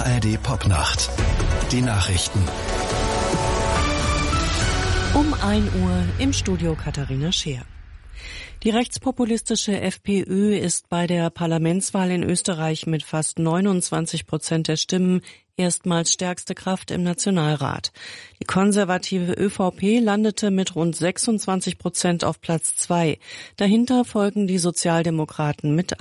ARD Popnacht. Die Nachrichten. Um 1 Uhr im Studio Katharina Scheer. Die rechtspopulistische FPÖ ist bei der Parlamentswahl in Österreich mit fast 29% der Stimmen erstmals stärkste Kraft im Nationalrat. Die konservative ÖVP landete mit rund 26% auf Platz 2. Dahinter folgen die Sozialdemokraten mit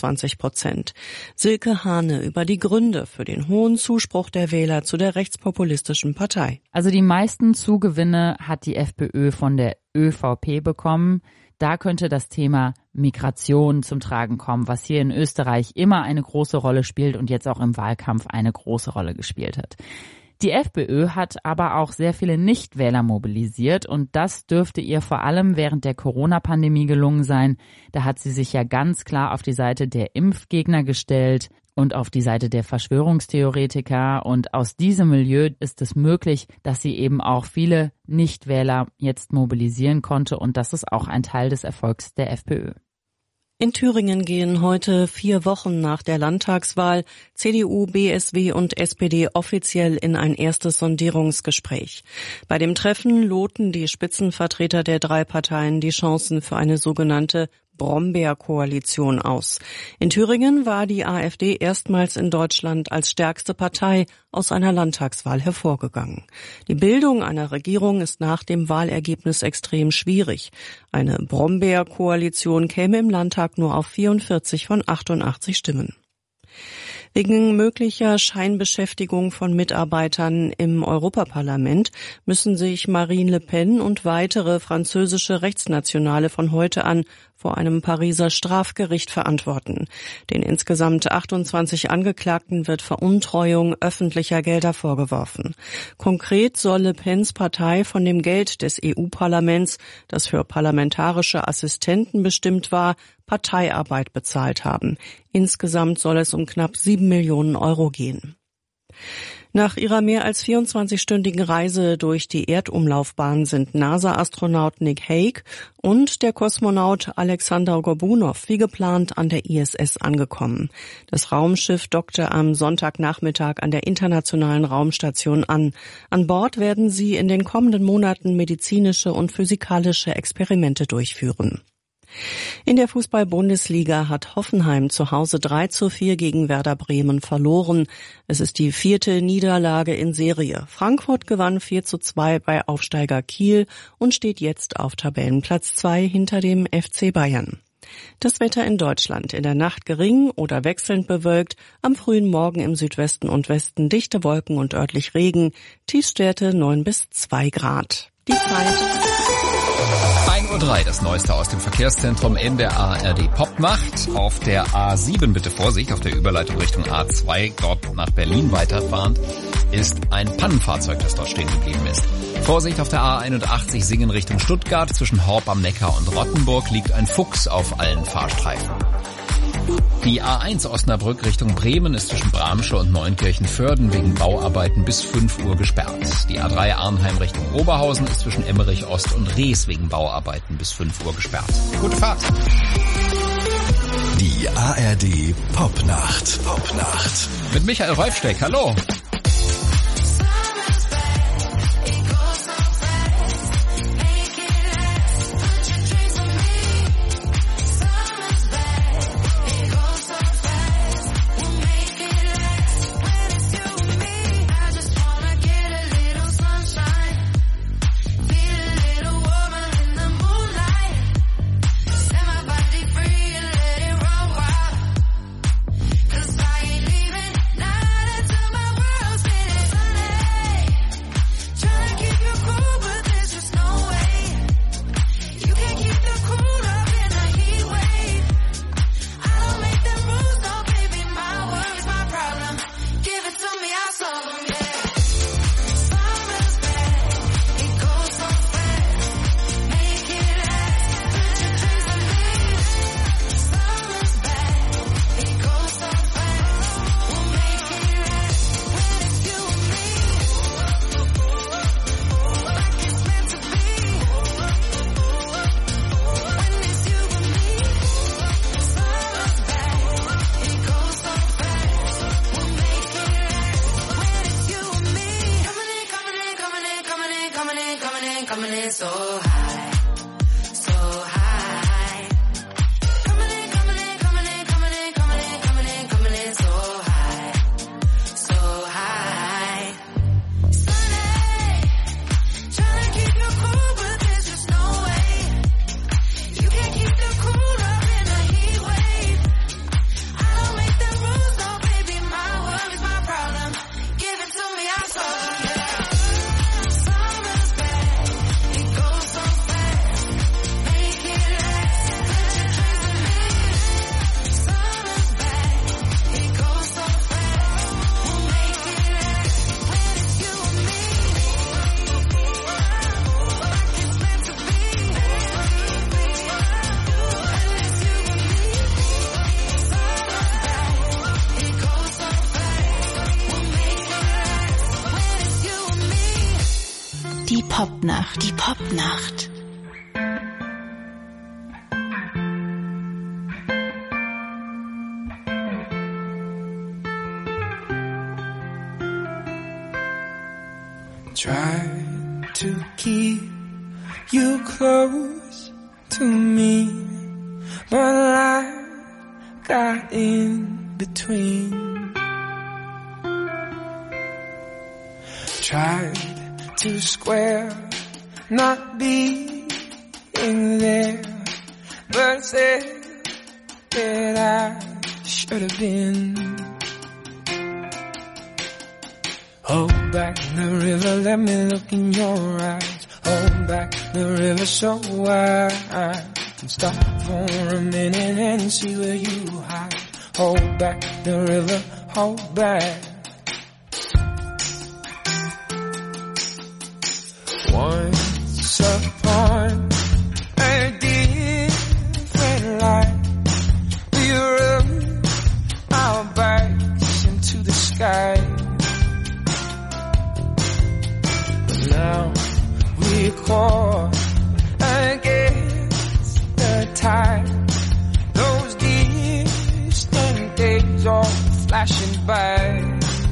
21%. Silke Hane über die Gründe für den hohen Zuspruch der Wähler zu der rechtspopulistischen Partei. Also die meisten Zugewinne hat die FPÖ von der ÖVP bekommen. Da könnte das Thema Migration zum Tragen kommen, was hier in Österreich immer eine große Rolle spielt und jetzt auch im Wahlkampf eine große Rolle gespielt hat. Die FPÖ hat aber auch sehr viele Nichtwähler mobilisiert und das dürfte ihr vor allem während der Corona-Pandemie gelungen sein. Da hat sie sich ja ganz klar auf die Seite der Impfgegner gestellt und auf die Seite der Verschwörungstheoretiker. Und aus diesem Milieu ist es möglich, dass sie eben auch viele Nichtwähler jetzt mobilisieren konnte. Und das ist auch ein Teil des Erfolgs der FPÖ. In Thüringen gehen heute 4 Wochen nach der Landtagswahl CDU, BSW und SPD offiziell in ein erstes Sondierungsgespräch. Bei dem Treffen loten die Spitzenvertreter der 3 Parteien die Chancen für eine sogenannte Brombeer-Koalition aus. In Thüringen war die AfD erstmals in Deutschland als stärkste Partei aus einer Landtagswahl hervorgegangen. Die Bildung einer Regierung ist nach dem Wahlergebnis extrem schwierig. Eine Brombeer-Koalition käme im Landtag nur auf 44 von 88 Stimmen. Wegen möglicher Scheinbeschäftigung von Mitarbeitern im Europaparlament müssen sich Marine Le Pen und weitere französische Rechtsnationale von heute an vor einem Pariser Strafgericht verantworten. Den insgesamt 28 Angeklagten wird Veruntreuung öffentlicher Gelder vorgeworfen. Konkret soll Le Pens Partei von dem Geld des EU-Parlaments, das für parlamentarische Assistenten bestimmt war, Parteiarbeit bezahlt haben. Insgesamt soll es um knapp 7 Millionen Euro gehen. Nach ihrer mehr als 24-stündigen Reise durch die Erdumlaufbahn sind NASA-Astronaut Nick Hague und der Kosmonaut Alexander Gorbunow wie geplant an der ISS angekommen. Das Raumschiff dockte am Sonntagnachmittag an der Internationalen Raumstation an. An Bord werden sie in den kommenden Monaten medizinische und physikalische Experimente durchführen. In der Fußball-Bundesliga hat Hoffenheim zu Hause 3:4 gegen Werder Bremen verloren. Es ist die 4. Niederlage in Serie. Frankfurt gewann 4:2 bei Aufsteiger Kiel und steht jetzt auf Tabellenplatz 2 hinter dem FC Bayern. Das Wetter in Deutschland: in der Nacht gering oder wechselnd bewölkt, am frühen Morgen im Südwesten und Westen dichte Wolken und örtlich Regen, Tiefstwerte 9 bis 2 Grad. Die Zeit 1:03 Uhr, das Neueste aus dem Verkehrszentrum in der ARD Popnacht. Auf der A7 bitte Vorsicht, auf der Überleitung Richtung A2, dort nach Berlin weiterfahrend, ist ein Pannenfahrzeug, das dort stehen geblieben ist. Vorsicht auf der A81 Singen Richtung Stuttgart, zwischen Horb am Neckar und Rottenburg liegt ein Fuchs auf allen Fahrstreifen. Die A1 Osnabrück Richtung Bremen ist zwischen Bramsche und Neunkirchen-Vörden wegen Bauarbeiten bis 5 Uhr gesperrt. Die A3 Arnheim Richtung Oberhausen ist zwischen Emmerich Ost und Rees wegen Bauarbeiten bis 5 Uhr gesperrt. Gute Fahrt! Die ARD Popnacht. Mit Michael Rolfsteck, hallo! so high, so high. Coming in, coming in, coming in, coming in, coming in, coming in, coming in so high, so high. Sunny, trying to keep you cool, but there's just no way. You can't keep the cool up in a heat wave. I don't make the rules, no baby, my world is my problem. Give it to me, I'm so yeah. Summer's back, it goes so fast. Make it last, put your dreams in me. Summer's back, it goes so fast. We'll make it last when it's you and me. Like it's meant to be. When it's you and me. Summer's back, it goes so fast. We'll make it last when it's you and me. Die Popnacht. Die Popnacht. Try to keep you close to me, but life got in between. Tried to square not being there, but said that I should have been. Hold back the river, let me look in your eyes. Hold back the river so I can stop for a minute and see where you hide. Hold back the river, hold back. Once upon a different life, we rode our bikes into the sky. Now we caught against the tide. Those distant days all flashing by.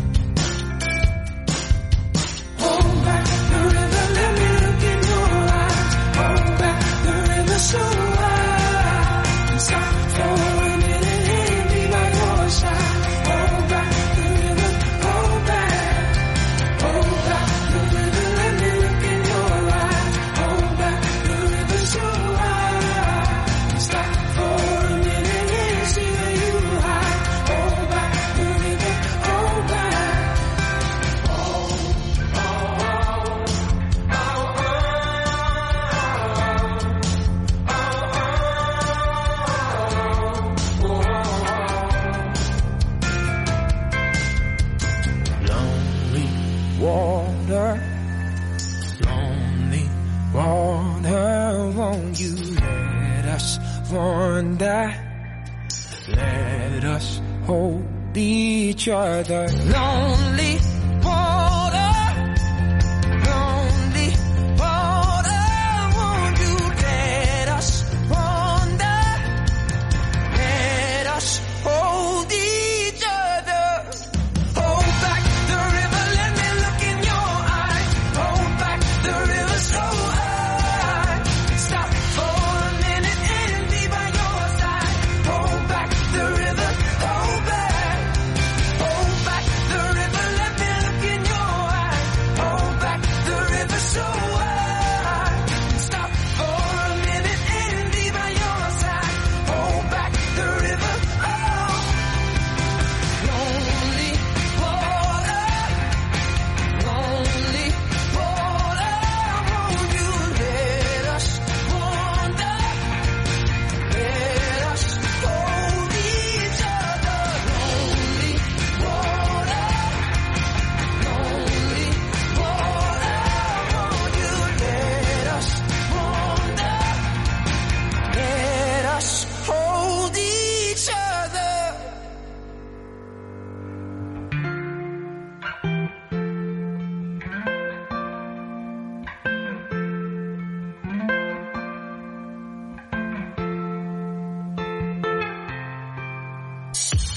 Hold back the river, let me look in your eyes. Hold back the river so I can stop for a minute and be by your side. Hold back the river, hold back. Hold back the river, let me look in your eyes. Hold back the river so I can stop for a minute and see where you hide. Hold back the river, hold back. Lonely water, won't you let us wander? Let us hold each other. Lonely water, won't you let us wander? Let us hold each other. Hold back the river, let me look in your eyes. Hold back the river so I can stop for a minute and be by your side. Hold back the river, hold back. Hold back the river, let me look in your eyes. Hold back the river so I can stop for a minute and be by your side. Hold back the river, oh. Lonely water, won't you let us wander? Let us hold each other. Lonely water, won't you let us wander? Let us hold each other.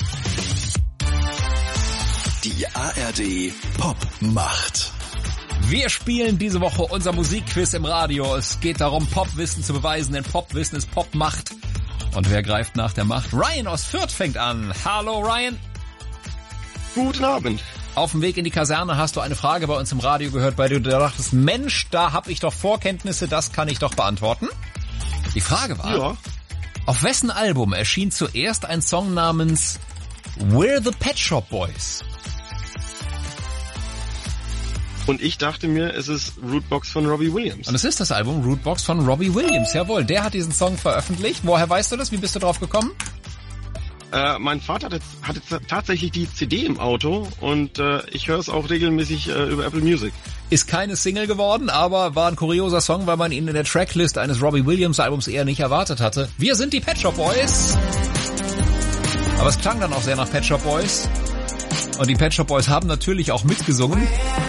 Die ARD Popmacht. Wir spielen diese Woche unser Musikquiz im Radio. Es geht darum, Popwissen zu beweisen, denn Popwissen ist Popmacht. Und wer greift nach der Macht? Ryan aus Fürth fängt an. Hallo Ryan. Guten Abend. Auf dem Weg in die Kaserne hast du eine Frage bei uns im Radio gehört, weil du dachtest, Mensch, da habe ich doch Vorkenntnisse, das kann ich doch beantworten. Die Frage war, Ja. auf wessen Album erschien zuerst ein Song namens We're the Pet Shop Boys? Und ich dachte mir, es ist Rootbox von Robbie Williams. Und es ist das Album Rootbox von Robbie Williams, jawohl. Der hat diesen Song veröffentlicht. Woher weißt du das? Wie bist du drauf gekommen? Mein Vater hatte tatsächlich die CD im Auto und ich höre es auch regelmäßig über Apple Music. Ist keine Single geworden, aber war ein kurioser Song, weil man ihn in der Tracklist eines Robbie Williams Albums eher nicht erwartet hatte. Wir sind die Pet Shop Boys. Aber es klang dann auch sehr nach Pet Shop Boys. Und die Pet Shop Boys haben natürlich auch mitgesungen.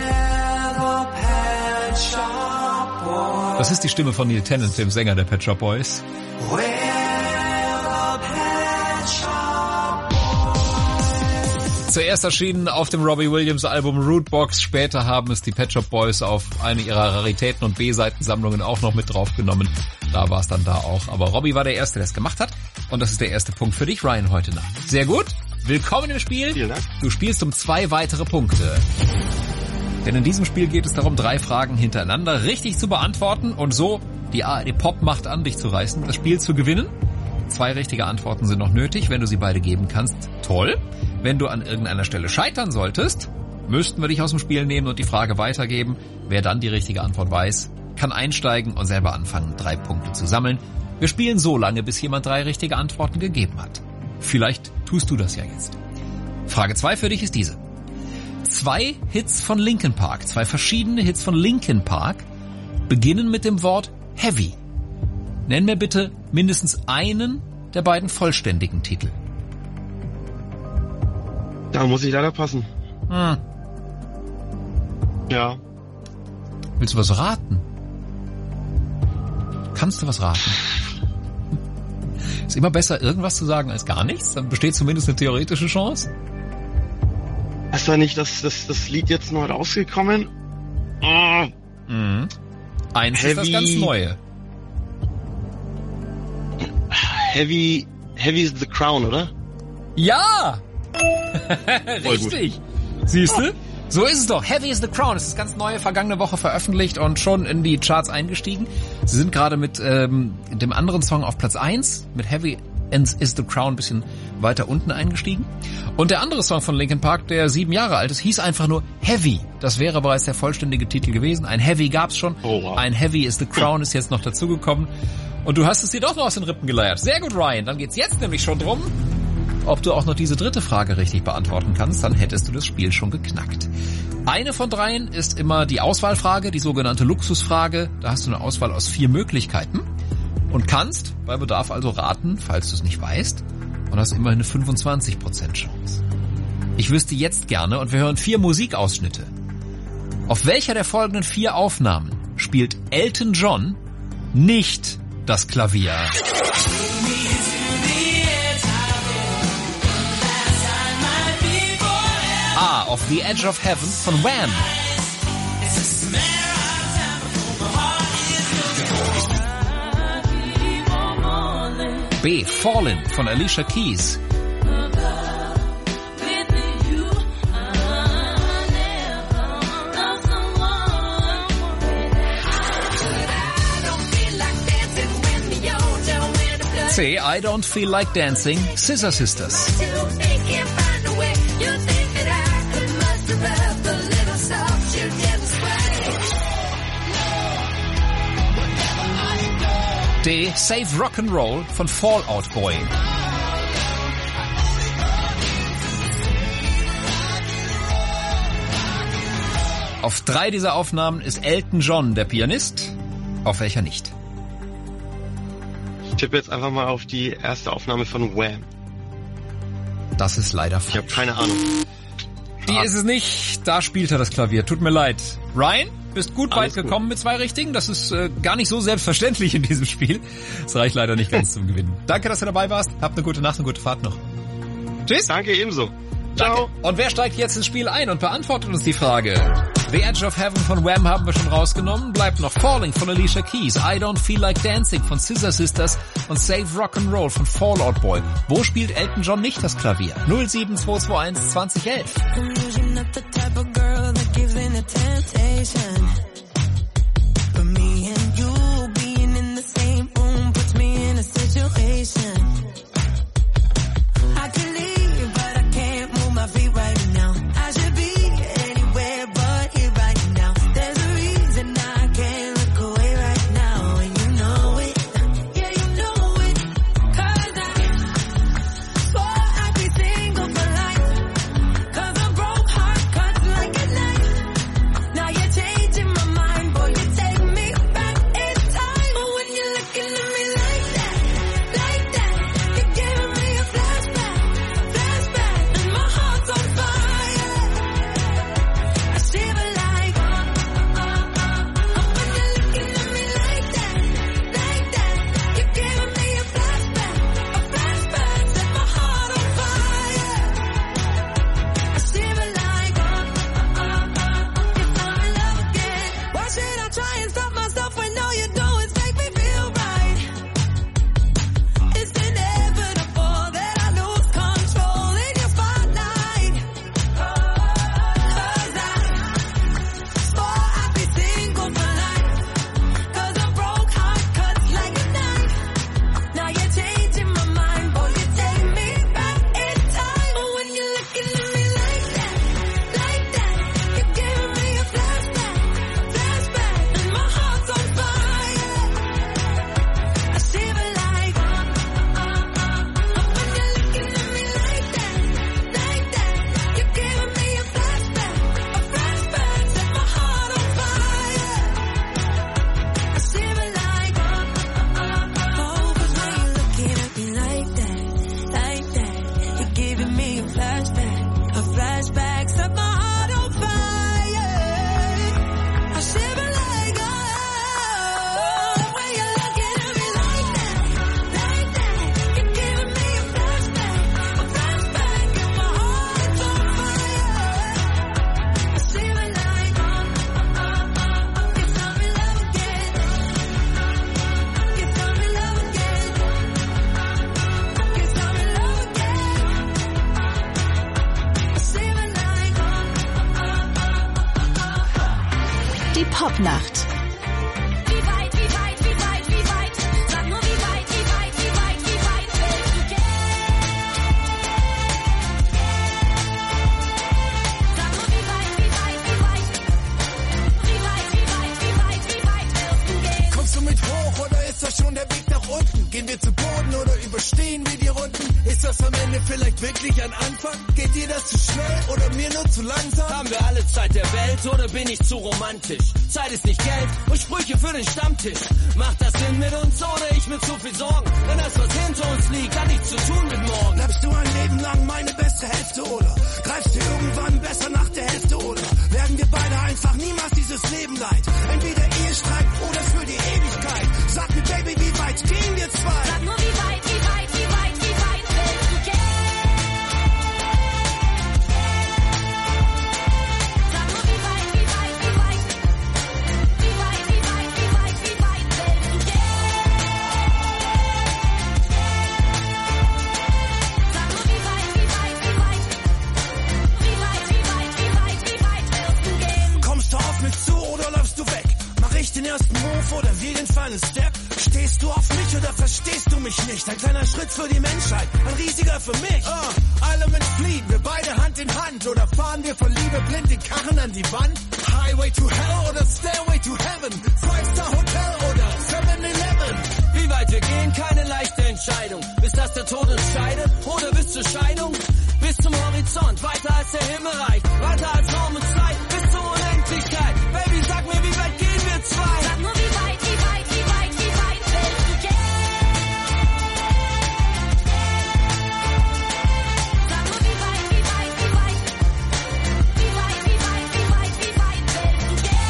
Das ist die Stimme von Neil Tennant, dem Sänger der Pet Shop Boys. Zuerst erschienen auf dem Robbie Williams Album Rootbox, später haben es die Pet Shop Boys auf eine ihrer Raritäten und B-Seitensammlungen auch noch mit draufgenommen. Da war es dann da auch. Aber Robbie war der Erste, der es gemacht hat. Und das ist der erste Punkt für dich, Ryan, heute Nacht. Sehr gut. Willkommen im Spiel. Vielen Dank. Du spielst um 2 weitere Punkte. Denn in diesem Spiel geht es darum, 3 Fragen hintereinander richtig zu beantworten und so die ARD Popmacht an dich zu reißen, das Spiel zu gewinnen. 2 richtige Antworten sind noch nötig. Wenn du sie beide geben kannst, toll. Wenn du an irgendeiner Stelle scheitern solltest, müssten wir dich aus dem Spiel nehmen und die Frage weitergeben. Wer dann die richtige Antwort weiß, kann einsteigen und selber anfangen, 3 Punkte zu sammeln. Wir spielen so lange, bis jemand 3 richtige Antworten gegeben hat. Vielleicht tust du das ja jetzt. Frage 2 für dich ist diese. 2 Hits von Linkin Park, 2 verschiedene Hits von Linkin Park beginnen mit dem Wort Heavy. Nenn mir bitte mindestens einen der beiden vollständigen Titel. Da muss ich leider passen. Ja. Willst du was raten? Kannst du was raten? Ist immer besser, irgendwas zu sagen als gar nichts. Dann besteht zumindest eine theoretische Chance. Ist da nicht das Lied jetzt neu rausgekommen? Oh. Eins ist das ganz Neue. Heavy is the Crown, oder? Ja! Voll gut. Richtig. Siehst du? So ist es doch. Heavy is the Crown. Es ist ganz neu, vergangene Woche veröffentlicht und schon in die Charts eingestiegen. Sie sind gerade mit dem anderen Song auf Platz 1, mit Heavy is the Crown ein bisschen weiter unten eingestiegen. Und der andere Song von Linkin Park, der 7 Jahre alt ist, hieß einfach nur Heavy. Das wäre bereits der vollständige Titel gewesen. Ein Heavy gab's schon. Oh, wow. Ein Heavy is the Crown ist jetzt noch dazugekommen. Und du hast es dir doch noch aus den Rippen geleiert. Sehr gut, Ryan. Dann geht's jetzt nämlich schon drum, ob du auch noch diese 3. Frage richtig beantworten kannst. Dann hättest du das Spiel schon geknackt. Eine von 3 ist immer die Auswahlfrage, die sogenannte Luxusfrage. Da hast du eine Auswahl aus 4 Möglichkeiten und kannst bei Bedarf also raten, falls du es nicht weißt, und hast immerhin eine 25% Chance. Ich wüsste jetzt gerne, und wir hören 4 Musikausschnitte. Auf welcher der folgenden 4 Aufnahmen spielt Elton John nicht das Klavier? A. Auf The Edge of Heaven von Wham. B. Fallin' von Alicia Keys. C. I Don't Feel Like Dancing, Scissor Sisters. D. Save Rock'n'Roll von Fall Out Boy. Auf 3 dieser Aufnahmen ist Elton John der Pianist, auf welcher nicht? Ich tippe jetzt einfach mal auf die erste Aufnahme von Wham. Das ist leider Ich habe falsch. keine Ahnung. Die ist es nicht, da spielt er das Klavier, tut mir leid. Ryan, bist gut Alles weit gekommen mit 2 Richtigen, das ist gar nicht so selbstverständlich in diesem Spiel. Das reicht leider nicht ganz zum Gewinnen. Danke, dass du dabei warst, habt eine gute Nacht, eine gute Fahrt noch. Tschüss. Danke ebenso. Danke. Ciao. Und wer steigt jetzt ins Spiel ein und beantwortet uns die Frage? The Edge of Heaven von Wham haben wir schon rausgenommen. Bleibt noch Falling von Alicia Keys, I Don't Feel Like Dancing von Scissor Sisters und Save Rock'n'Roll von Fall Out Boy. Wo spielt Elton John nicht das Klavier? 07221 2011. Popnacht. Wie weit, wie weit, wie weit, wie weit? Sag nur wie weit, wie weit, wie weit, wie weit willst du gehen? Sag nur wie weit, wie weit, wie weit? Wie weit, wie weit, wie weit, wie weit willst du gehen? Kommst du mit hoch oder ist das schon der Weg nach unten? Gehen wir zu Boden oder überstehen wir die Runden? Ist das am Ende vielleicht wirklich ein Anfang? Geht dir das zu schnell oder mir nur zu langsam? Haben wir alle Zeit der Welt oder bin ich zu romantisch? Zeit ist nicht Geld und Sprüche für den Stammtisch. Macht das Sinn mit uns oder ich mit zu viel Sorgen? Wenn das, was hinter uns liegt, hat nichts zu tun mit morgen. Bleibst du ein Leben lang meine beste Hälfte oder greifst du irgendwann besser nach der Hälfte oder werden wir beide einfach niemals dieses Leben leid? Entweder Ehestreit oder für die Ewigkeit. Sag mir, Baby, wie weit gehen wir zwei? Sag nur wie weit, wie weit, wie weit, wie weit willst du gehen? Sag nur wie weit, wie weit, wie weit? Wie weit, wie weit, wie weit, wie weit willst du gehen? Sag nur wie weit, wie weit, wie weit? Wie weit, wie weit, wie weit, wie weit willst du gehen? Kommst du auf mich zu oder läufst du weg? Mach ich den ersten Move oder wir den Final Step? Stehst du auf mich oder verstehst du mich nicht? Ein kleiner Schritt für die Menschheit, ein riesiger für mich. Element fliehen, wir beide Hand in Hand. Oder fahren wir von Liebe blind den Karren an die Wand? Highway to Hell oder Stairway to Heaven? Five-Star Hotel oder 7-Eleven? Wie weit wir gehen, keine leichte Entscheidung. Bis dass der Tod uns scheidet oder bis zur Scheidung? Bis zum Horizont, weiter als der Himmel reicht. Weiter als Raum und Zeit, bis zur Unendlichkeit. Baby, sag mir, wie weit gehen wir zwei? Sag nur wie weit, wie weit, wie weit, wie weit willst du gehen? Sag nur wie weit, wie weit, wie weit? Wie weit, wie weit, wie weit, wie weit willst du gehen?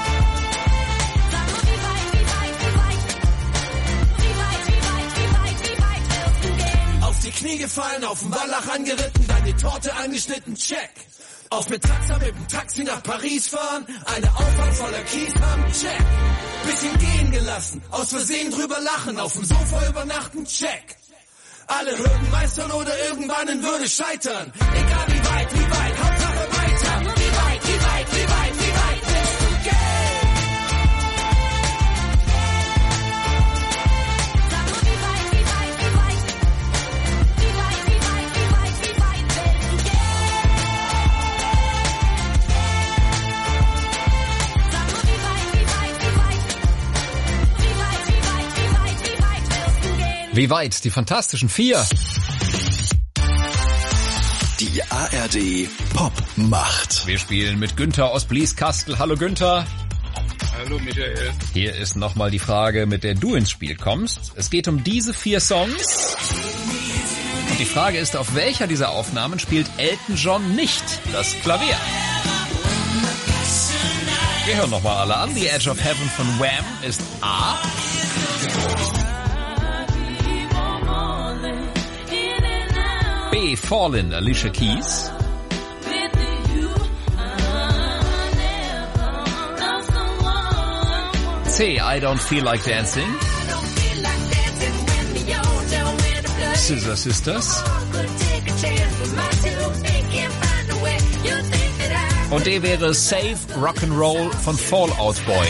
Sag nur wie weit, wie weit, wie weit? Wie weit, wie weit, wie weit, wie auf dem Wallach angeritten, dann die Torte angeschnitten, check. Auf mit Taxa mit dem Taxi nach Paris fahren, eine Auffahrt voller Kies haben, check. Bisschen gehen gelassen, aus Versehen drüber lachen, auf dem Sofa übernachten, check. Alle Hürden meistern oder irgendwann in Würde scheitern. Egal wie weit, Hauptsache weiter. Wie weit willst du gehen? Sag mal, wie weit willst du gehen? Sag mal, wie weit willst du gehen? Wie weit? Die Fantastischen Vier. Die ARD Popmacht. Wir spielen mit Günther aus Blieskastel. Hallo Günther. Hallo Michael. Hier ist nochmal die Frage, mit der du ins Spiel kommst. Es geht um diese 4 Songs. Und die Frage ist, auf welcher dieser Aufnahmen spielt Elton John nicht das Klavier? Wir hören nochmal alle an. The Edge of Heaven von Wham ist A. B. Fallin', Alicia Keys. C. I Don't Feel Like Dancing. Scissor Sisters. Und D wäre Save Rock'n'Roll von Fall Out Boy.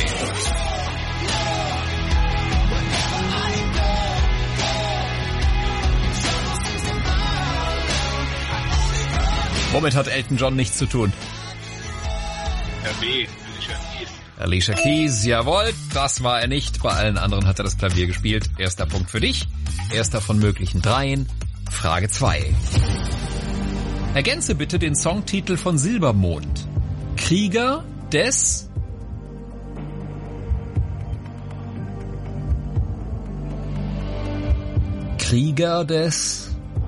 Womit hat Elton John nichts zu tun? Alicia Keys, jawohl, das war er nicht. Bei allen anderen hat er das Klavier gespielt. Erster Punkt für dich. Erster von möglichen 3. Frage 2. Ergänze bitte den Songtitel von Silbermond. Krieger des... Krieger des...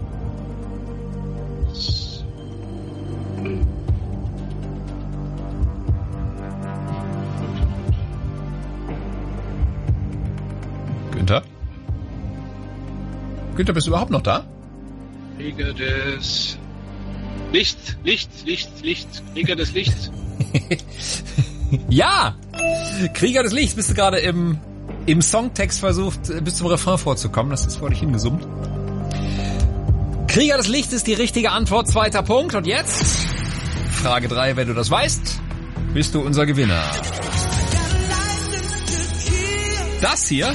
Günther? Günther, bist du überhaupt noch da? Krieger des Lichts. Krieger des Lichts. Ja! Krieger des Lichts. Bist du gerade im Songtext versucht, bis zum Refrain vorzukommen. Das ist vor dich hingesummt. Krieger des Lichts ist die richtige Antwort. 2. Punkt. Und jetzt Frage 3. Wenn du das weißt, bist du unser Gewinner. Das hier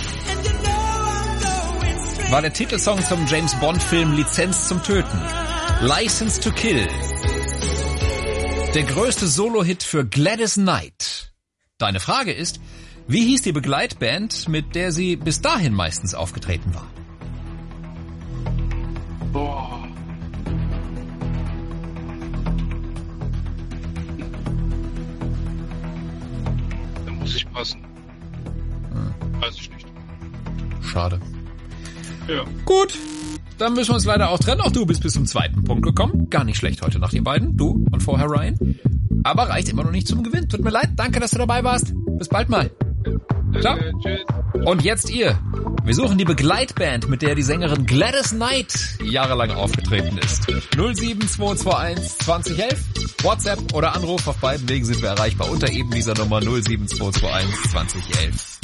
war der Titelsong zum James-Bond-Film Lizenz zum Töten. License to Kill. Der größte Solo-Hit für Gladys Knight. Deine Frage ist, wie hieß die Begleitband, mit der sie bis dahin meistens aufgetreten war? Boah. Da muss ich passen. Weiß ich nicht. Schade. Ja. Gut, dann müssen wir uns leider auch trennen. Auch du bist bis zum 2. Punkt gekommen. Gar nicht schlecht heute nach den beiden. Du und vorher Ryan. Aber reicht immer noch nicht zum Gewinn. Tut mir leid. Danke, dass du dabei warst. Bis bald mal. Ciao. Tschüss. Und jetzt ihr. Wir suchen die Begleitband, mit der die Sängerin Gladys Knight jahrelang aufgetreten ist. 07221 2011. WhatsApp oder Anruf. Auf beiden Wegen sind wir erreichbar unter eben dieser Nummer 07221 2011.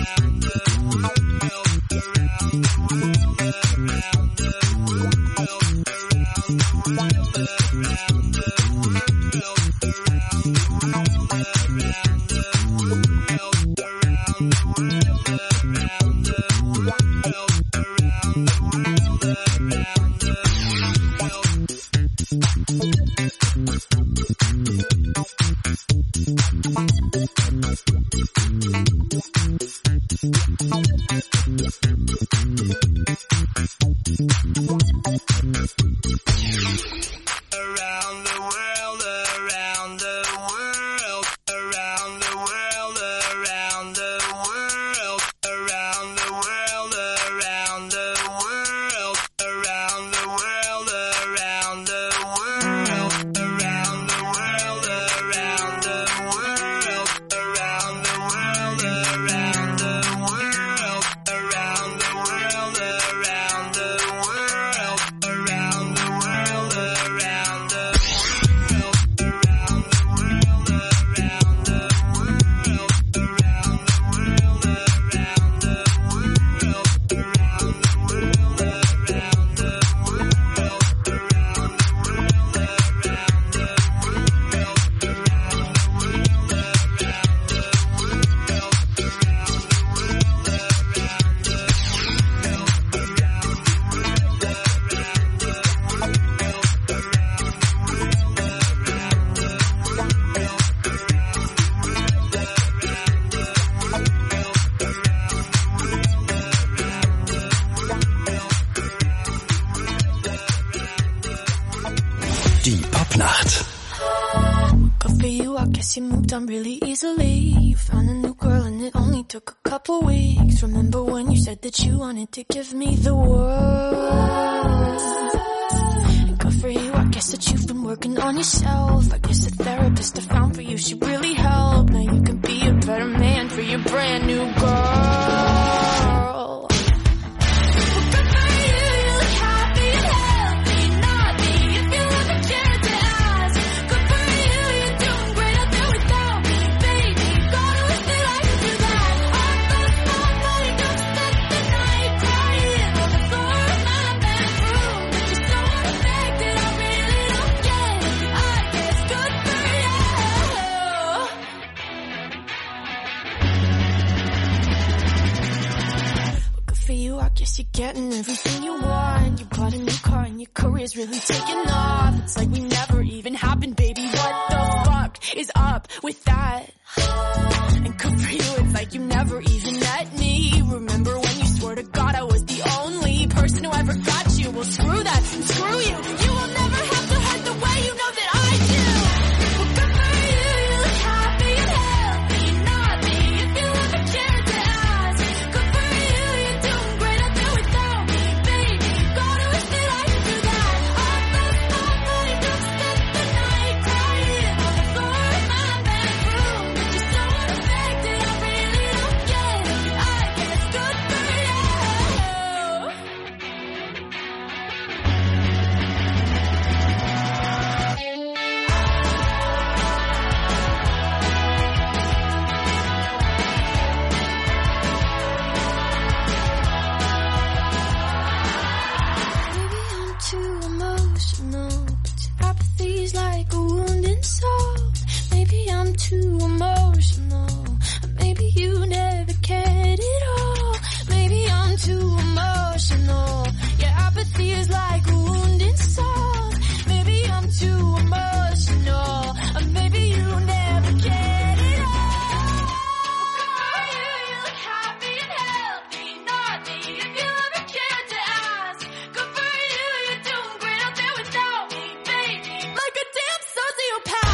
Die Popnacht. Good for you, I guess you moved on really easily. You found a new girl and it only took a couple weeks. Remember when you said that you wanted to give me the world? And good for you, I guess that you've been working on yourself. I guess the therapist I found for you should really help. Now you can be a better man for your brand new girl. Guess you're getting everything you want. You bought a new car and your career's really taking off. It's like we never even happened, baby. What the fuck is up with that? And good for you, it's like you never even met me. Remember when you swore to God I was the only person who ever got you? Well, screw that and screw you. You will never have to hurt the way you know that I do. Well, good for you, you look happy and healthy. Not me, if you ever cared to ask. Good for you, you're doing great. Too emotional. Maybe you never cared at all. Maybe I'm too emotional. Yeah, apathy is like a wound inside. Maybe I'm too emotional. Maybe you never cared at all. You look happy and healthy. Not me, if you ever cared to ask. Good for you, you're doing great out there without me, baby. Like a damn sociopath.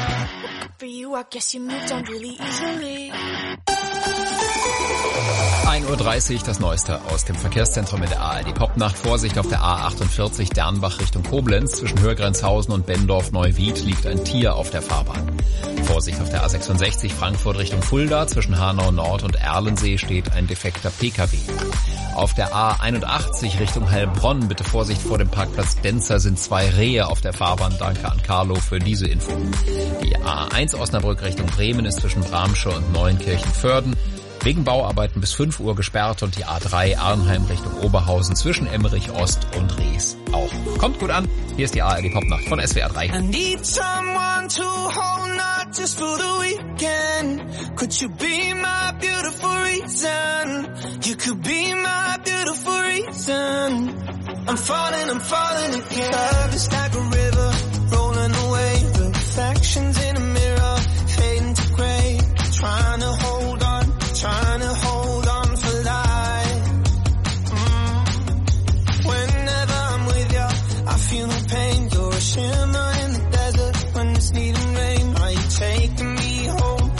I guess you moved on really easily. 1:30 Uhr das Neueste aus dem Verkehrszentrum in der ARD Popnacht. Vorsicht auf der A48 Dernbach Richtung Koblenz. Zwischen Hörgrenzhausen und Bendorf-Neuwied liegt ein Tier auf der Fahrbahn. Vorsicht auf der A66 Frankfurt Richtung Fulda. Zwischen Hanau Nord und Erlensee steht ein defekter Pkw. Auf der A81 Richtung Heilbronn bitte Vorsicht vor dem Parkplatz Denzer, sind 2 Rehe auf der Fahrbahn. Danke an Carlo für diese Info. Die A1 Osnabrück Richtung Bremen ist zwischen Bramsche und Neunkirchen-Vörden wegen Bauarbeiten bis 5 Uhr gesperrt und die A3 Arnheim Richtung Oberhausen zwischen Emmerich Ost und Rees auch. Kommt gut an, hier ist die ARD Popnacht von SWR 3. I need someone to hold, not just for the weekend. Could you be my beautiful reason? You could be my beautiful reason. I'm falling again. Love is like a river, rolling away. Reflections in a mirror, fading to gray. Trying to hold on for life. Whenever I'm with you, I feel no pain. You're a shimmer in the desert when it's needing rain. Are you taking me home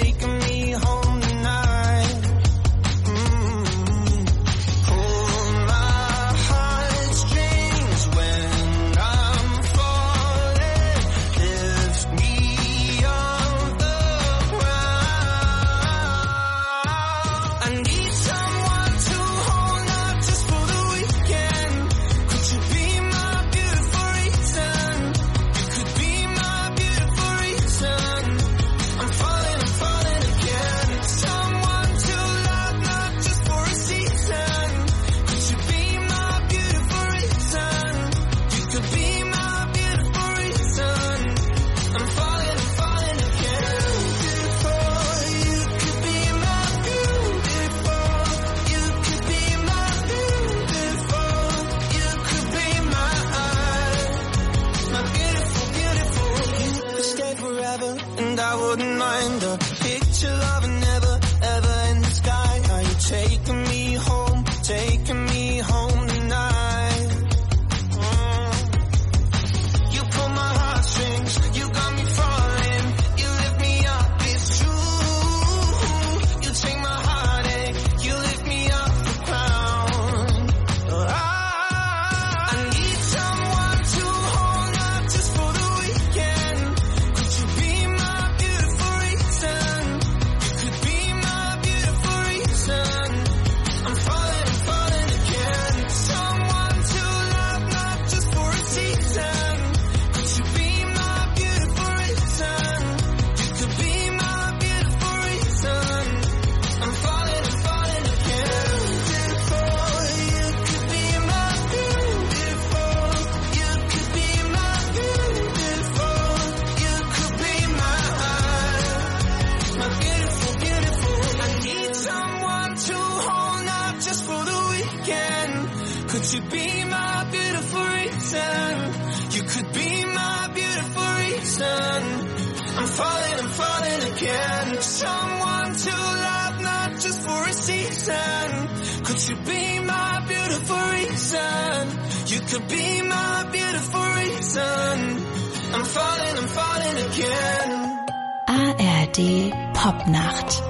tonight? Pull my heartstrings when I'm falling. Lift me off the ground. I need someone to hold, not just for the weekend. Could you be my beautiful reason? You could be my beautiful reason. I'm falling again. Someone to love, not just for a season. Could you be my beautiful reason? You could be my beautiful reason. I'm falling again. Beautiful, you could be my beautiful. You could be my beautiful. You could be my beautiful, beautiful. You could stay forever, and I wouldn't mind a picture of an ever in the sky. Are you taking me home tonight? You pull my heartstrings, you got me falling. You lift me up, it's true. You take my heartache, you lift me off the ground. I need someone to hold, not just for the weekend. Could you be my beautiful reason? You could be my beautiful reason. I'm falling again. Someone to love, not just for a season. Could you be my beautiful reason? You could be my beautiful reason. I'm falling again. Beautiful, you could be my beautiful. You could be my beautiful. You could be my beautiful, beautiful. I need someone to hold, not just for the weekend. Could you be my beautiful reason? You could be my beautiful reason. I'm falling again. Someone to love, not just for a season. Could you be my beautiful reason? You could be my beautiful reason. I'm falling again. ARD Popnacht.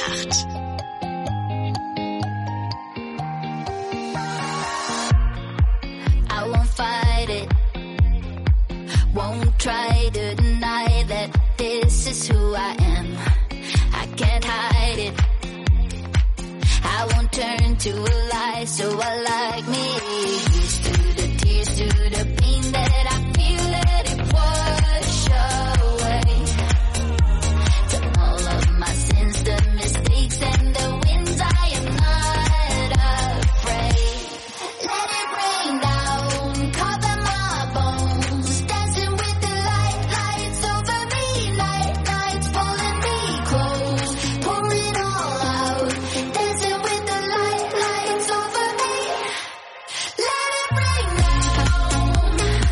I won't fight it, won't try to deny that this is who I am. I can't hide it, I won't turn to a lie, so I like me. Used to the tears, to the pain that I feel, let it wash away. To all of my sins, the mistakes and the wins, I am not afraid. Let it rain down, cover my bones, dancing with the lights over me, nights pulling me close, pour it all out, dancing with the lights over me. Let it rain down.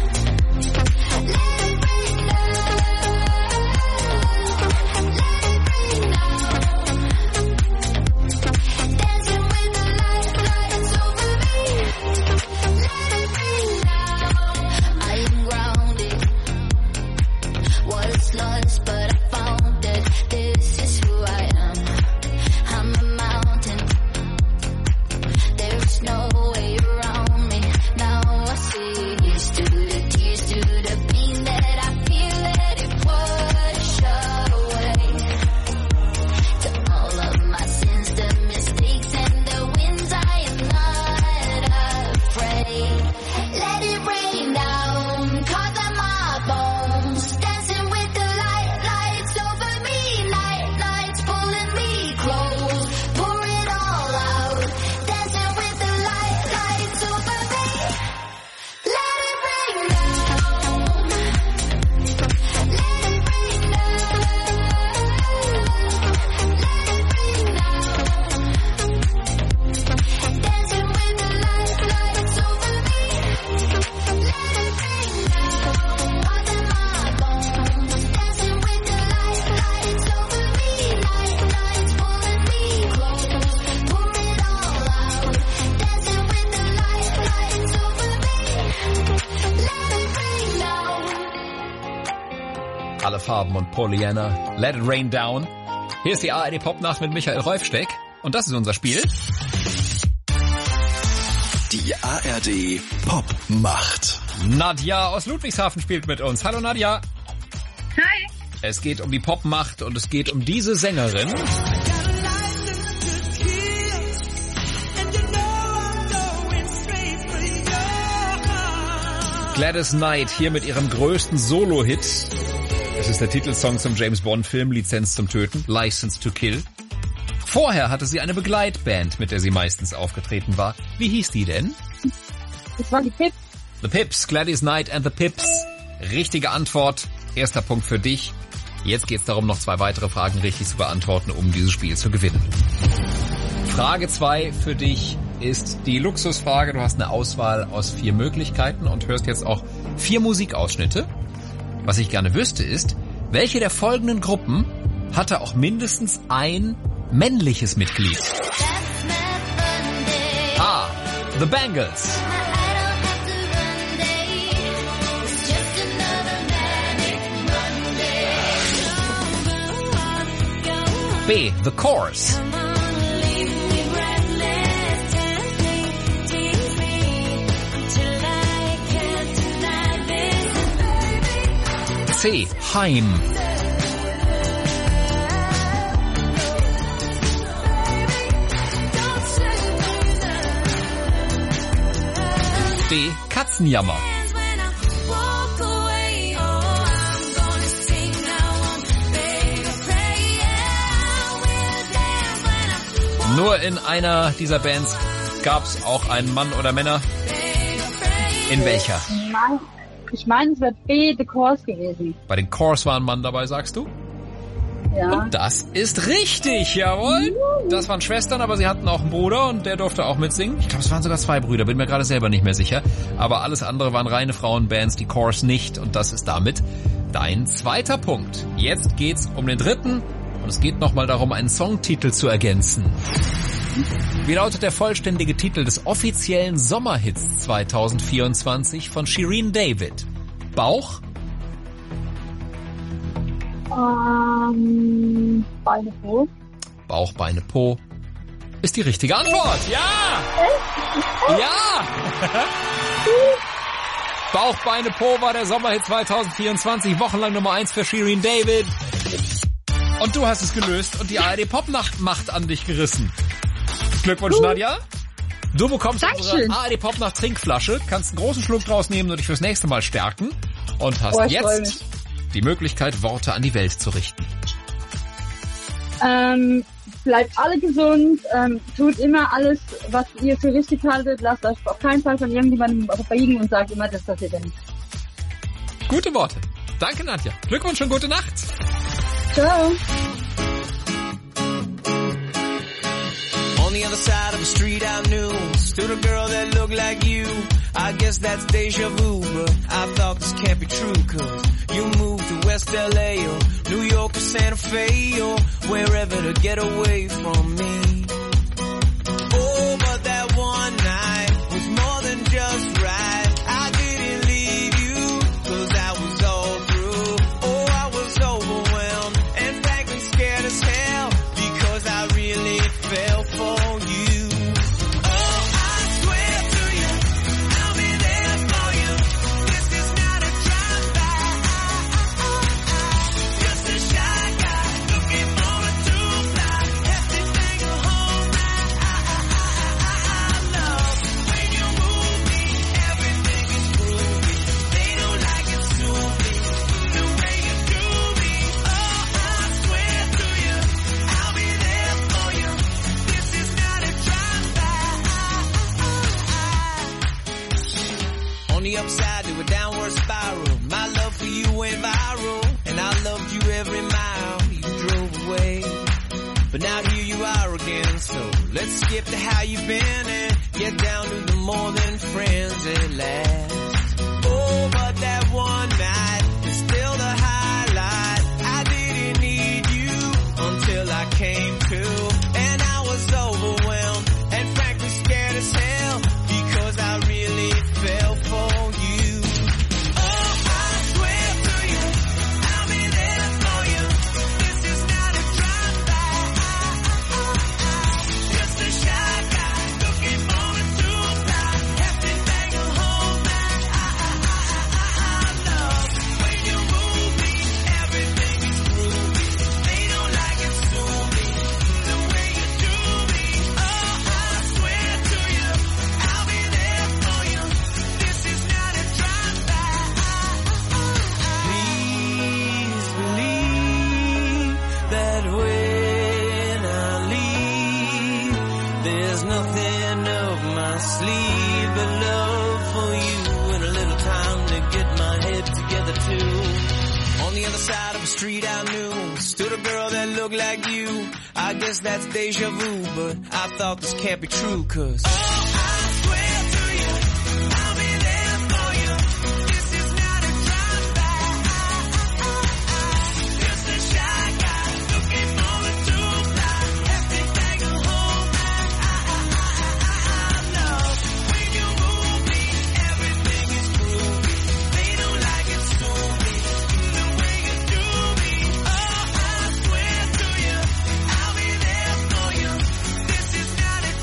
haben und Pollyanna. Let it rain down. Hier ist die ARD Popnacht mit Michael Reufsteck. Und das ist unser Spiel. Die ARD Popmacht. Nadja aus Ludwigshafen spielt mit uns. Hallo Nadja. Hi. Es geht um die Popmacht und es geht um diese Sängerin. Gladys Knight hier mit ihrem größten Solo-Hit. Es ist der Titelsong zum James-Bond-Film Lizenz zum Töten, License to Kill. Vorher hatte sie eine Begleitband, mit der sie meistens aufgetreten war. Wie hieß die denn? Das waren die Pips. The Pips, Gladys Knight and the Pips. Richtige Antwort. Erster Punkt für dich. Jetzt geht es darum, noch 2 weitere Fragen richtig zu beantworten, um dieses Spiel zu gewinnen. Frage 2 für dich ist die Luxusfrage. Du hast eine Auswahl aus 4 Möglichkeiten und hörst jetzt auch 4 Musikausschnitte. Was ich gerne wüsste ist, welche der folgenden Gruppen hatte auch mindestens ein männliches Mitglied? A. The Bangles. B. The Course. C. Haim. D. Katzenjammer. Nur in einer dieser Bands gab es auch einen Mann oder Männer. In welcher? Ich meine, es wird B, The Course gewesen. Bei den Course war ein Mann dabei, sagst du? Ja. Und das ist richtig, jawohl. Das waren Schwestern, aber sie hatten auch einen Bruder und der durfte auch mitsingen. Ich glaube, es waren sogar 2 Brüder, bin mir gerade selber nicht mehr sicher. Aber alles andere waren reine Frauenbands, die Course nicht. Und das ist damit dein 2. Punkt. Jetzt geht's um den 3. und es geht nochmal darum, einen Songtitel zu ergänzen. Wie lautet der vollständige Titel des offiziellen Sommerhits 2024 von Shirin David? Bauch? Beine, Po. Bauch, Beine, Po. Ist die richtige Antwort. Ja! Ja! Bauch, Beine, Po war der Sommerhit 2024. Wochenlang Nummer 1 für Shirin David. Und du hast es gelöst und die ARD Popnacht Macht an dich gerissen. Glückwunsch, Nadja. Du bekommst unsere ARD Popnacht Trinkflasche, kannst einen großen Schluck draus nehmen und dich fürs nächste Mal stärken. Und hast jetzt die Möglichkeit, Worte an die Welt zu richten. Bleibt alle gesund, tut immer alles, was ihr für richtig haltet, lasst euch auf keinen Fall von irgendjemandem verbiegen und sagt immer, dass ihr denkt. Gute Worte. Danke, Nadja. Glückwunsch und gute Nacht. Ciao. On the other side of the street I knew stood a girl that looked like you. I guess that's deja vu, but I thought this can't be true, cause you moved to West LA or New York or Santa Fe or wherever to get away from me. Oh, but that one night was more than just right. I didn't leave you, cause I was all through. Oh, I was overwhelmed and frankly scared as hell, because I really fell for you. Upside to a downward spiral. My love for you went viral, and I loved you every mile you drove away. But now here you are again, so let's skip to how you've been and get down to the more than friends at last. Oh, but that one night is still the highlight. I didn't need you until I came to, and I was overwhelmed and frankly scared as hell, because I really fell for you. Oh, I swear to you, I'll be there There's nothing up my sleeve but love for you and a little time to get my head together too. On the other side of the street I knew stood a girl that looked like you. I guess that's deja vu, but I thought this can't be true, 'cause I swear to you, I'll be there for you. This is not a drive-by. Just a shy guy looking for a two-fly. Have to take a hold back. I know when you move me, everything is groovy. They don't like it stupid. The way you do me. Oh, I swear to you, I'll be there for you. This is not a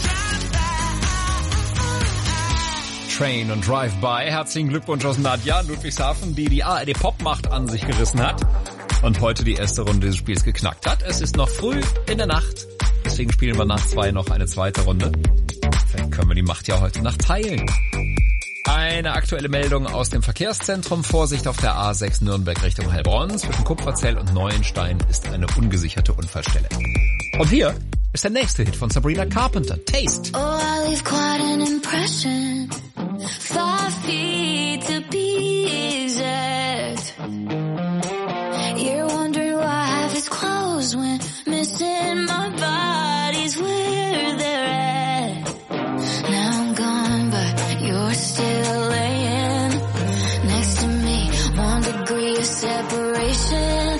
drive-by. Train und Drive-By. Herzlichen Glückwunsch aus Nadja, Ludwigshafen, die ARD Popmacht an sich gerissen hat und heute die erste Runde dieses Spiels geknackt hat. Es ist noch früh in der Nacht, deswegen spielen wir nach 2 noch eine zweite Runde. Vielleicht können wir die Macht ja heute Nacht teilen. Eine aktuelle Meldung aus dem Verkehrszentrum. Vorsicht auf der A6 Nürnberg Richtung Heilbronn. Zwischen Kupferzell und Neuenstein ist eine ungesicherte Unfallstelle. Und hier ist der nächste Hit von Sabrina Carpenter, Taste. Oh, I leave quite an impression. 5 feet to be exact. You're wondering why I have his clothes when missing my body's where they're at. Now I'm gone, but you're still laying next to me. 1 degree of separation.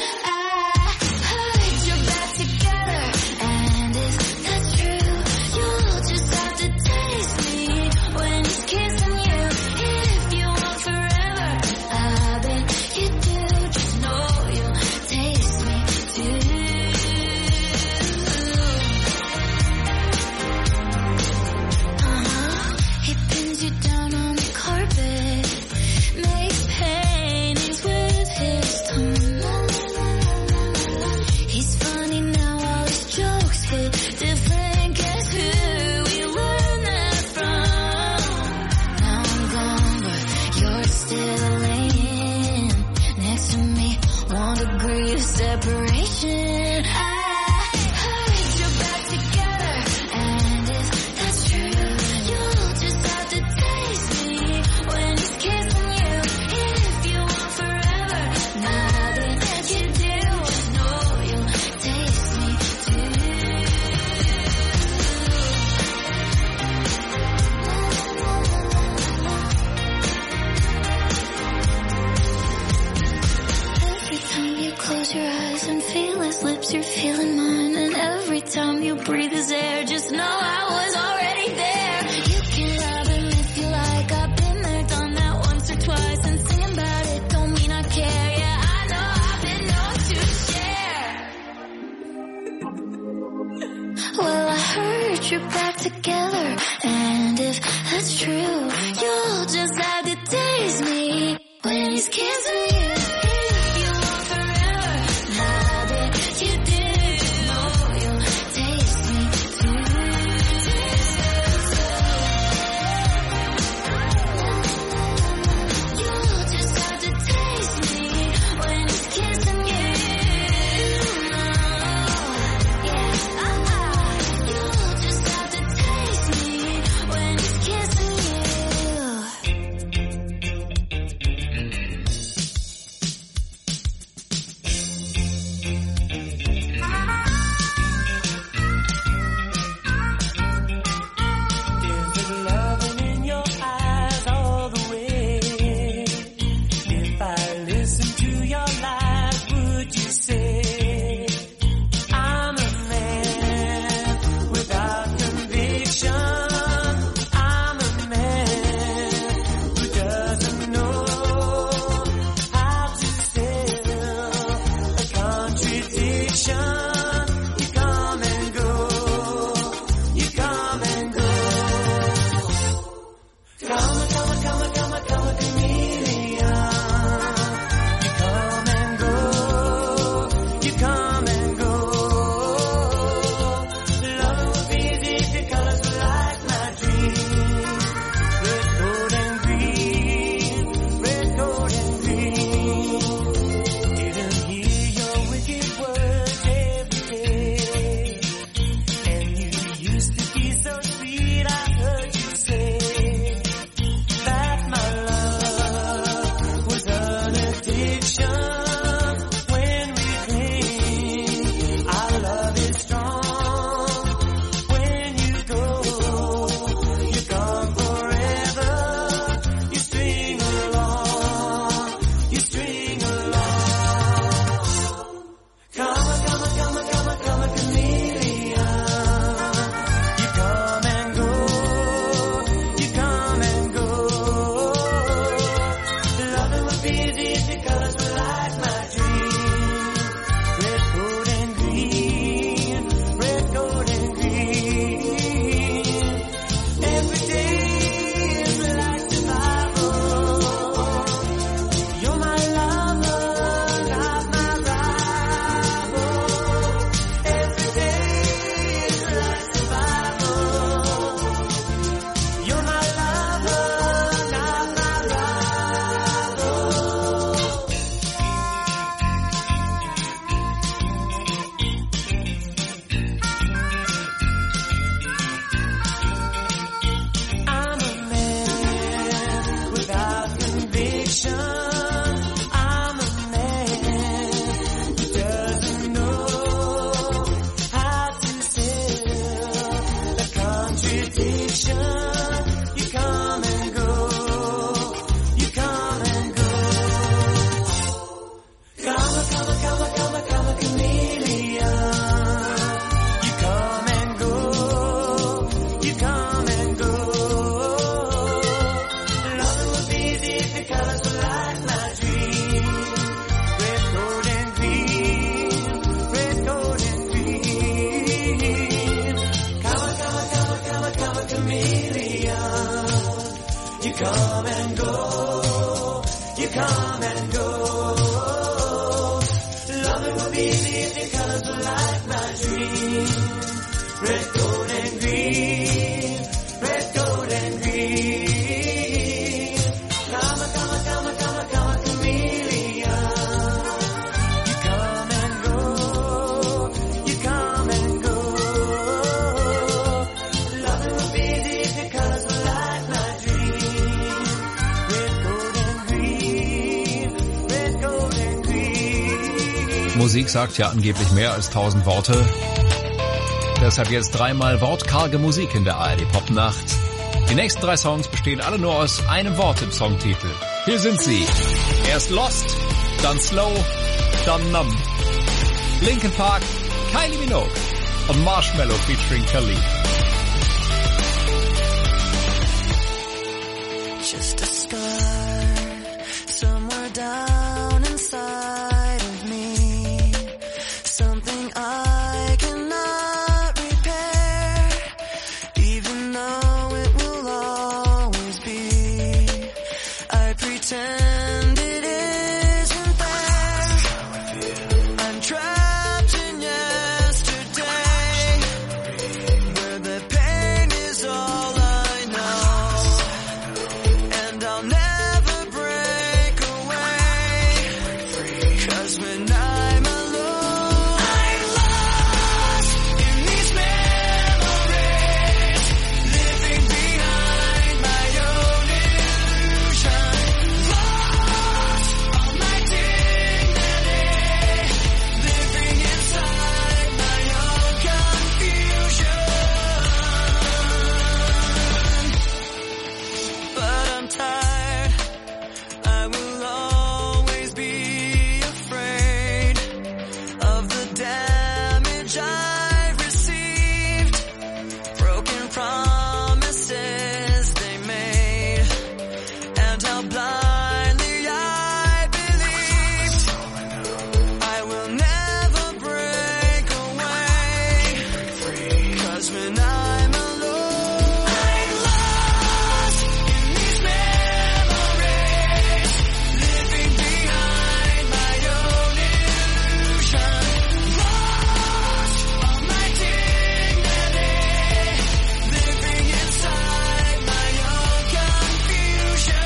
Separation. You're feeling mine, and every time you breathe his air, just know I was already there. You can love him if you like, I've been there, done that once or twice, and singing about it don't mean I care. Yeah, I know I've been known to share. Well, I heard you're back together, and if that's true, you'll just have to taste me when he's kissing you. addiction. You come and go. You come and go. Come a chameleon. You come and go. You come and go. Loving would be easy if your colors were like my dream. Red, gold, and green. Red, gold, and green. Come a chameleon. You come and go. You come and go. Loving would be easy if your colors were like my dream. Red, gold, and green. Red, gold, and green. Come a chameleon. You come and go. You come and go. Loving would be easy if your colors were like my dream. Red, gold, and green. Red, gold, and green. Musik sagt ja angeblich mehr als 1000 Worte. Deshalb jetzt dreimal wortkarge Musik in der ARD Popnacht. Die nächsten 3 Songs bestehen alle nur aus einem Wort im Songtitel. Hier sind sie. Erst Lost, dann Slow, dann Numb. Linkin Park, Kylie Minogue und Marshmello featuring Khalid. Just a scar somewhere down inside of me. Something I cannot repair, even though it will always be. I pretend it isn't there. I'm trapped in yesterday, where the pain is all I know. And I'll never break away, 'cause when I'm alone, I'm lost in these memories, living behind my own illusion. Lost all my dignity, living inside my own confusion. But I'm tired, I will always be afraid of the damage I've received, broken promises they made, and how blindly I believed. I will never break away, 'cause when I'm alone, I'm lost in these memories, living behind my own illusion. Lost all my dignity, living inside my own confusion.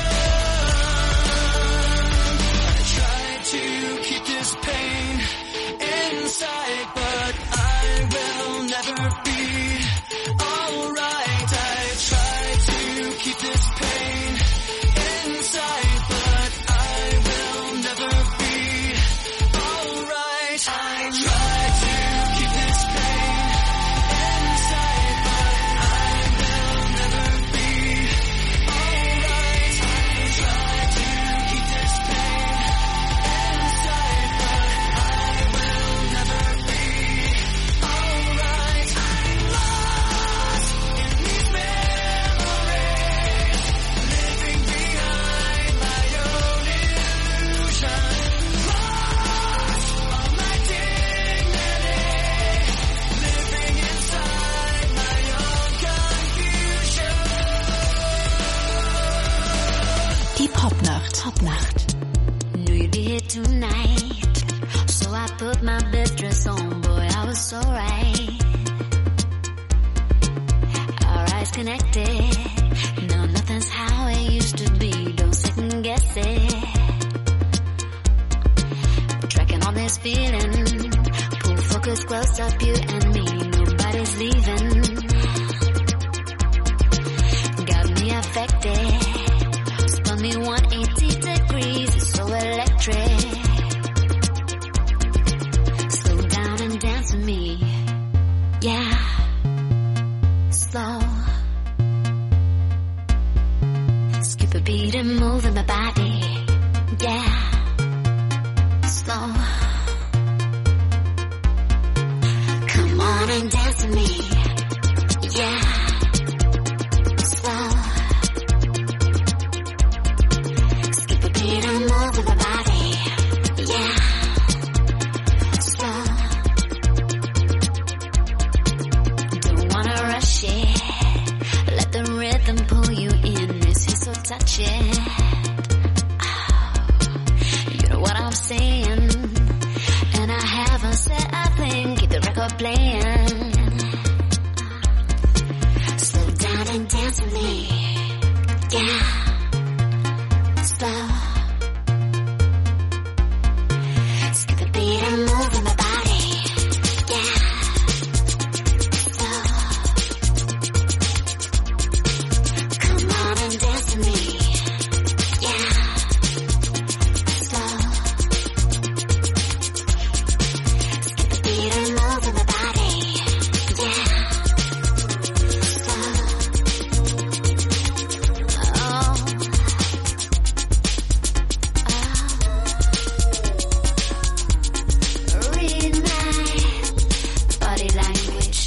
I try to keep this pain inside, but I will never be alright. I try to keep this pain inside, but I will never be alright. I try to keep this pain inside, but I will never be alright. I try to keep this pain inside, but I will never be alright. I'm lost in these memories, living behind my own illusion. Lost all my dignity, living inside my own confusion. Die Popnacht. Knew you'd be here tonight, so I put my best dress on. Boy, I was so right. Our eyes connected. No, nothing's how it used to be. Don't second guess it. We're tracking on this feeling. Pull focus close up, you and me. Nobody's leaving. Got me affected. Spun me 180 degrees. It's so electric. Slow down and dance with me. Yeah. Slow beat and move in my body. Yeah. Slow. Come on and dance with me. Yeah. Slow. Skip a beat and move in my body. Yeah. Slow. Don't wanna rush it. Let the rhythm pull you in. This is so touching. You know what I'm saying? And I haven't said a thing. Keep the record playing. Slow down and dance with me. Yeah. Slow. Skip the beat and move in my body. Yeah. Slow. Come on and dance with me. Yeah. Slow. Skip the beat and move in my body. Yeah. Slow. Oh. Read my body language.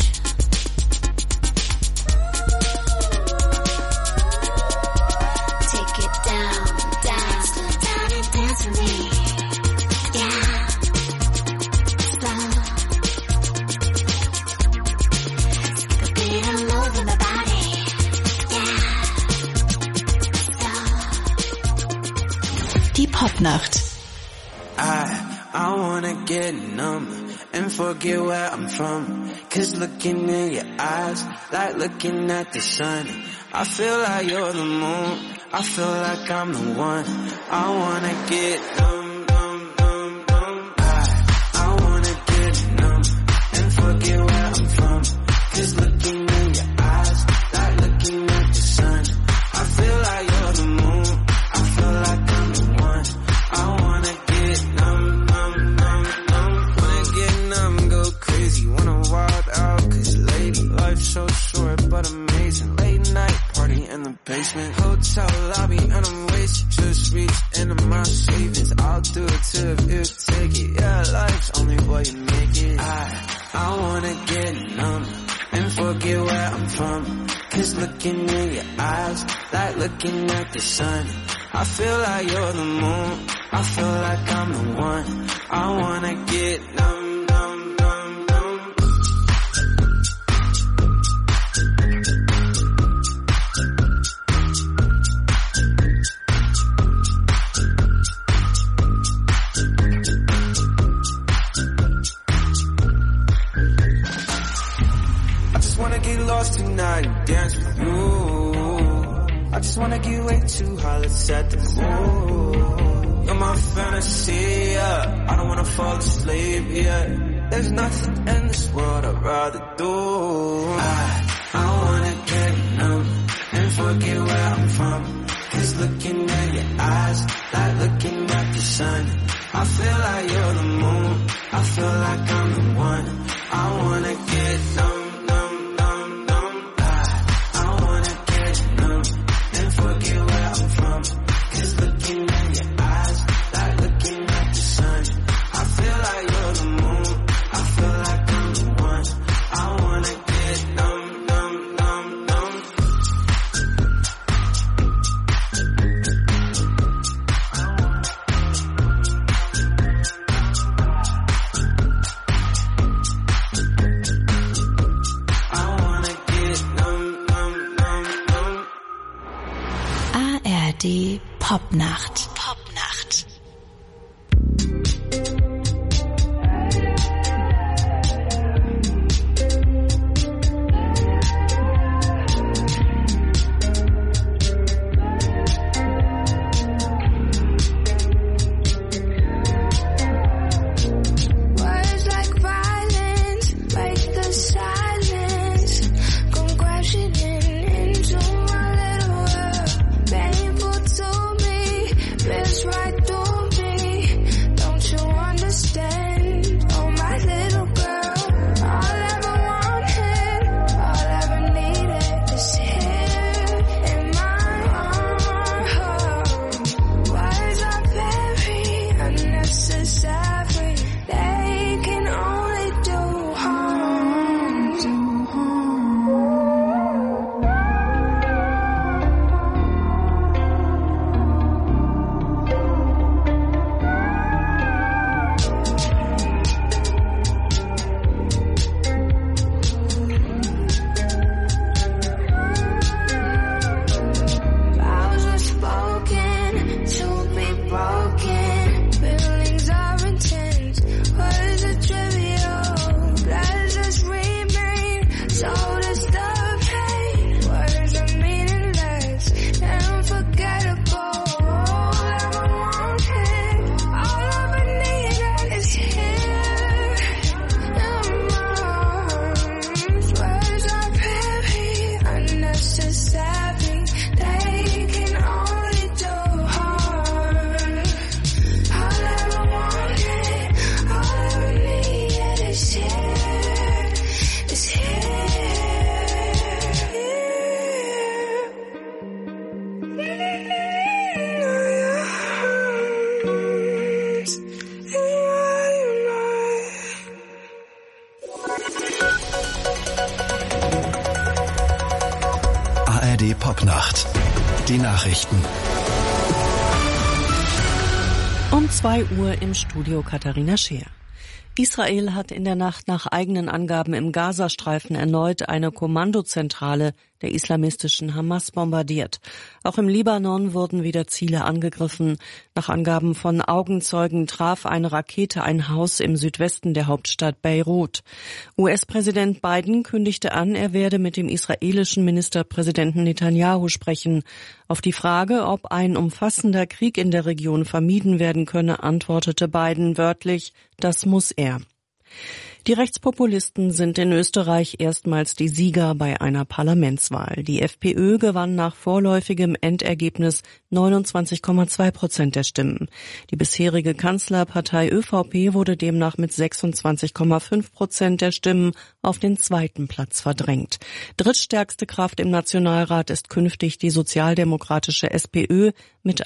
Take it down, down. Slow down and dance with me. Yeah. Slow. Skip a beat and move in my body. Yeah. Slow. Die Popnacht. I wanna get numb and forget where I'm from. Cause looking in your eyes, like looking at the sun. I feel like you're the moon, I feel like I'm the one. I wanna get numb, numb, numb, numb. I wanna get numb and forget where I'm from. Cause looking in your eyes, like looking at the sun. I feel like you're the moon, I feel like I'm the one. I wanna get numb, numb, numb, numb. Wanna get numb, go crazy, wanna wild out. Cause lady, life's so short but amazing. Late night party in the basement, hotel lobby and I'm wasted. Just reach into my savings, I'll do it too if you take it. Yeah, life's only what you make it. I wanna get numb and forget where I'm from. Cause looking in your eyes, like looking at the sun. I feel like you're the moon, I feel like I'm the one. I wanna get numb, numb, numb, numb. I just wanna get lost tonight and dance with you. I just wanna get way too high, let's set the mood. You're my fantasy, yeah. I don't wanna fall asleep, yeah. There's nothing in this world I'd rather do. I wanna get numb and forget where I'm from. Cause looking in your eyes, like looking at the sun. I feel like you're the moon, I feel like I'm the one. I wanna get numb, numb, numb, numb. I wanna get numb and forget where I'm from. Cause looking in your eyes, like looking at the sun. I feel like you're the moon, I feel like I'm the one. I wanna get numb, numb, numb, numb. I wanna get numb, numb, numb, numb. ARD Popnacht. Popnacht. Words like violence break the silence, come crashing into my little world. Painful to me, ARD Popnacht. Die Nachrichten. Um 2 Uhr im Studio Katharina Scheer. Israel hat in der Nacht nach eigenen Angaben im Gazastreifen erneut eine Kommandozentrale der islamistischen Hamas bombardiert. Auch im Libanon wurden wieder Ziele angegriffen. Nach Angaben von Augenzeugen traf eine Rakete ein Haus im Südwesten der Hauptstadt Beirut. US-Präsident Biden kündigte an, er werde mit dem israelischen Ministerpräsidenten Netanyahu sprechen. Auf die Frage, ob ein umfassender Krieg in der Region vermieden werden könne, antwortete Biden wörtlich, das muss er. Die Rechtspopulisten sind in Österreich erstmals die Sieger bei einer Parlamentswahl. Die FPÖ gewann nach vorläufigem Endergebnis 29,2% der Stimmen. Die bisherige Kanzlerpartei ÖVP wurde demnach mit 26,5% der Stimmen auf den zweiten Platz verdrängt. Drittstärkste Kraft im Nationalrat ist künftig die sozialdemokratische SPÖ mit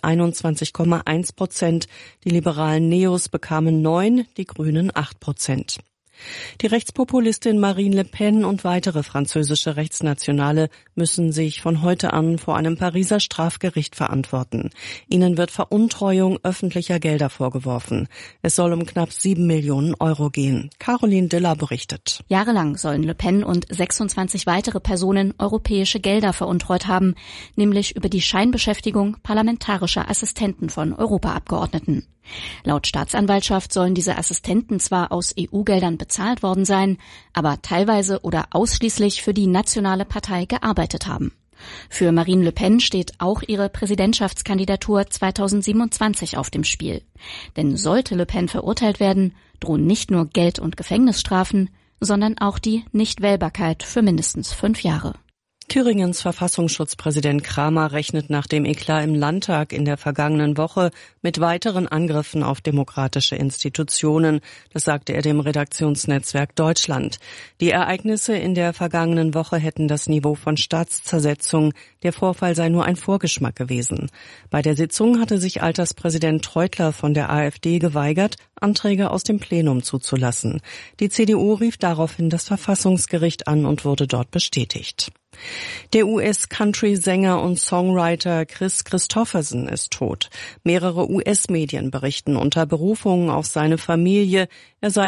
21,1%. Die liberalen Neos bekamen 9%, die Grünen 8%. Die Rechtspopulistin Marine Le Pen und weitere französische Rechtsnationale müssen sich von heute an vor einem Pariser Strafgericht verantworten. Ihnen wird Veruntreuung öffentlicher Gelder vorgeworfen. Es soll um knapp 7 Millionen Euro gehen. Caroline Diller berichtet. Jahrelang sollen Le Pen und 26 weitere Personen europäische Gelder veruntreut haben, nämlich über die Scheinbeschäftigung parlamentarischer Assistenten von Europaabgeordneten. Laut Staatsanwaltschaft sollen diese Assistenten zwar aus EU-Geldern bezahlt worden sein, aber teilweise oder ausschließlich für die nationale Partei gearbeitet haben. Für Marine Le Pen steht auch ihre Präsidentschaftskandidatur 2027 auf dem Spiel. Denn sollte Le Pen verurteilt werden, drohen nicht nur Geld- und Gefängnisstrafen, sondern auch die Nichtwählbarkeit für mindestens 5 Jahre. Thüringens Verfassungsschutzpräsident Kramer rechnet nach dem Eklat im Landtag in der vergangenen Woche mit weiteren Angriffen auf demokratische Institutionen. Das sagte er dem Redaktionsnetzwerk Deutschland. Die Ereignisse in der vergangenen Woche hätten das Niveau von Staatszersetzung. Der Vorfall sei nur ein Vorgeschmack gewesen. Bei der Sitzung hatte sich Alterspräsident Treutler von der AfD geweigert, Anträge aus dem Plenum zuzulassen. Die CDU rief daraufhin das Verfassungsgericht an und wurde dort bestätigt. Der US-Country-Sänger und Songwriter Kris Kristofferson ist tot. Mehrere US-Medien berichten unter Berufung auf seine Familie, er sei